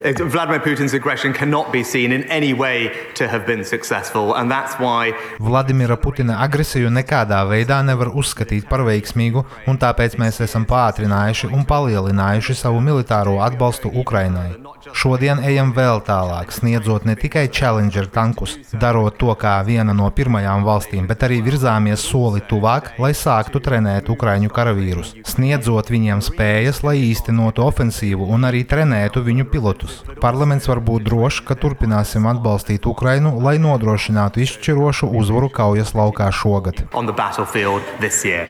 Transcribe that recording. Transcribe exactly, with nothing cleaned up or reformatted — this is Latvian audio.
Vladimir Putin's aggression cannot be seen in any way to have been successful, and that's why Vladimira Putina agresiju nekādā veidā nevar uzskatīt par veiksmīgu, un tāpēc mēs esam pātrinājuši un palielinājuši savu militāro atbalstu Ukrainai. Šodien ejam vēl tālāk, sniedzot ne tikai Challenger tankus, darot to kā viena no pirmajām valstīm, bet arī virzāmies soli tuvāk, lai sāktu trenēt ukraiņu karavīrus, sniedzot viņiem spējas, lai īstenotu ofensīvu un arī trenētu viņu pilotus. Parlaments var būt drošs, ka turpināsim atbalstīt Ukrainu, lai nodrošinātu izšķirošu uzvaru kaujas laukā šogad.